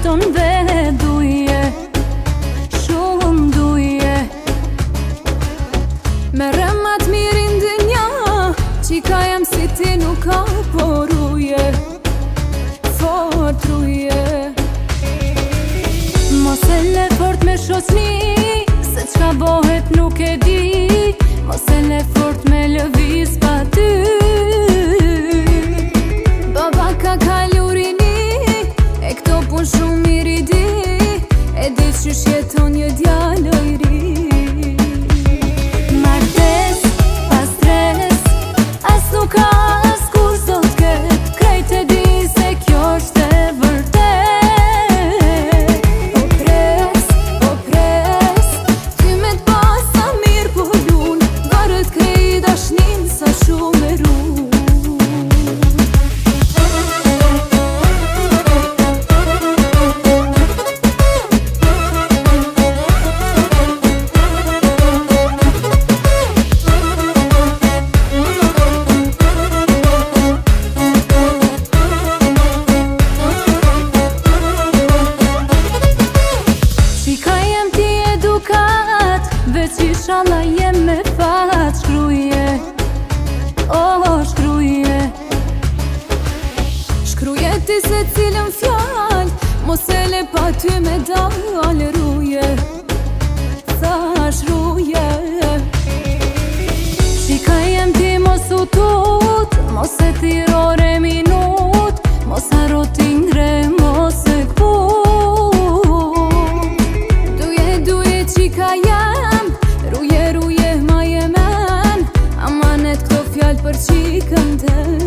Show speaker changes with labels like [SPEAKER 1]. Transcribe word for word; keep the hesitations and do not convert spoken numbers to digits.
[SPEAKER 1] jeton ve duje, shumë duje. Me rëmat mirin dënja, qika jem si ti nuk ka poruje, fort ruje. Mos e le fort me shosni, se qka bohet nuk e di. Mos e le fort me lëviz pa ty. Baba ka kalurini, e këto pun shumë miri di. E di qysh jeton një djallë i ri. Martes, pas stres, as nuk ka as kur sot ket. Krejt e di se kjo është e vërtet. Po pres, po pres, ty me t'pas sa mirë po lun. Garët krej dashnin sa shumë e ru. Veç inshallah jem me fat. Shkruje, oh shkruje, shkruje ti se cilën fjall. Mos e le pa ty me dal ruje, thash ruje. Shika jem ti mos u tut, mos e thirore minut. Mos haro t'ingre, mos e kput. Duje, duje qika jem, ruje, ruje ma jemen. Amanet këto fjall për qikën te.